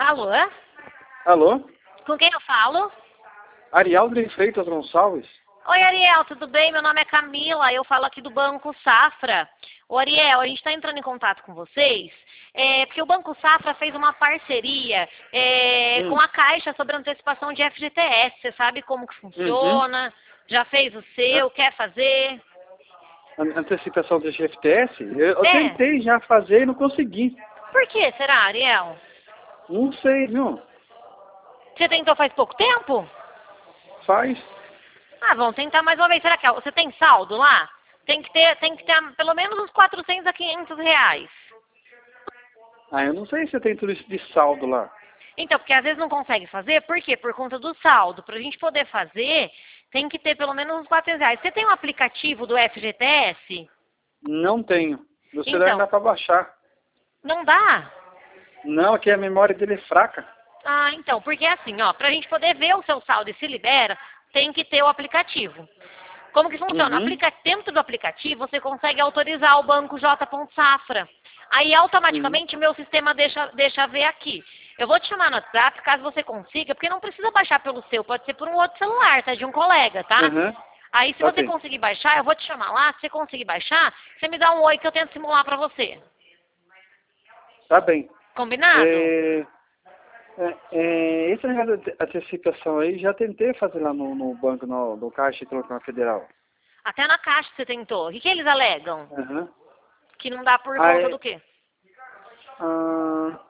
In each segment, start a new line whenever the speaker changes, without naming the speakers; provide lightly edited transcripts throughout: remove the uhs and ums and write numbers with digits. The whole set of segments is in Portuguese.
Alô?
Alô?
Com quem eu falo?
Ariel de Freitas Gonçalves?
Oi, Ariel, tudo bem? Meu nome é Camila, eu falo aqui do Banco Safra. Ô, Ariel, a gente está entrando em contato com vocês, porque o Banco Safra fez uma parceria com a Caixa sobre antecipação de FGTS. Você sabe como que
Uhum.
funciona? Já fez o seu? Quer fazer?
Antecipação do FTS? Eu
É.
tentei já fazer e não consegui.
Por que será, Ariel?
Não sei, viu?
Você tentou faz pouco tempo?
Faz.
Ah, vamos tentar mais uma vez. Será que você tem saldo lá? Tem que ter pelo menos uns 400 a 500 reais.
Ah, eu não sei se eu tenho tudo isso de saldo lá.
Então, porque às vezes não consegue fazer, por quê? Por conta do saldo. Para a gente poder fazer, tem que ter pelo menos uns 400 reais. Você tem um aplicativo do FGTS?
Não tenho. No celular não
Então,
dá pra baixar.
não dá?
Não, aqui a memória dele é fraca.
Ah, então, porque é assim, ó, para a gente poder ver o seu saldo e se libera, tem que ter o aplicativo. Como que funciona?
Uhum.
Dentro do aplicativo, você consegue autorizar o banco J. Safra. Aí,
Uhum.
automaticamente, o meu sistema deixa ver aqui. Eu vou te chamar no WhatsApp, caso você consiga, porque não precisa baixar pelo seu, pode ser por um outro celular, tá? De um colega, tá?
Uhum.
Aí, se você
Ok.
conseguir baixar, eu vou te chamar lá. Se você conseguir baixar, você me dá um oi que eu tento simular pra você.
Tá bem.
Combinado?
É, esse negócio de antecipação aí, já tentei fazer lá no banco, no Caixa Econômica Federal.
Até na Caixa você tentou. O que eles alegam?
Uhum.
Que não dá por conta
Aí,
do quê?
ah,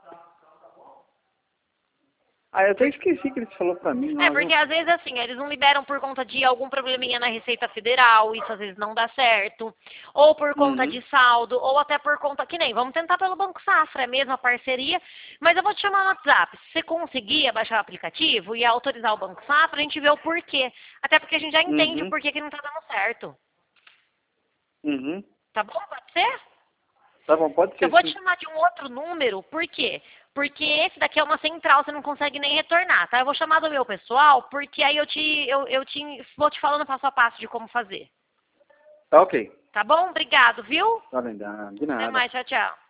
eu até esqueci que ele falou pra mim
É,
lá,
porque
viu?
às vezes assim, eles não liberam por conta de algum probleminha na Receita Federal, isso às vezes não dá certo, ou por conta
Uhum.
de saldo, ou até por conta, que nem, vamos tentar pelo Banco Safra, é a mesma parceria, mas eu vou te chamar no WhatsApp. Se você conseguir baixar o aplicativo e autorizar o Banco Safra, a gente vê o porquê. Até porque a gente já entende o
Uhum.
porquê que não tá dando certo.
Uhum.
Tá bom? Pode ser?
Tá bom, pode
Eu
ser
vou te
sim.
chamar de um outro número, por quê? Porque esse daqui é uma central, você não consegue nem retornar, tá? Eu vou chamar do meu pessoal, porque aí eu vou te falando passo a passo de como fazer.
Tá ok.
Tá bom? Obrigado, viu?
Tá bem, de
Até
nada.
mais, tchau, tchau.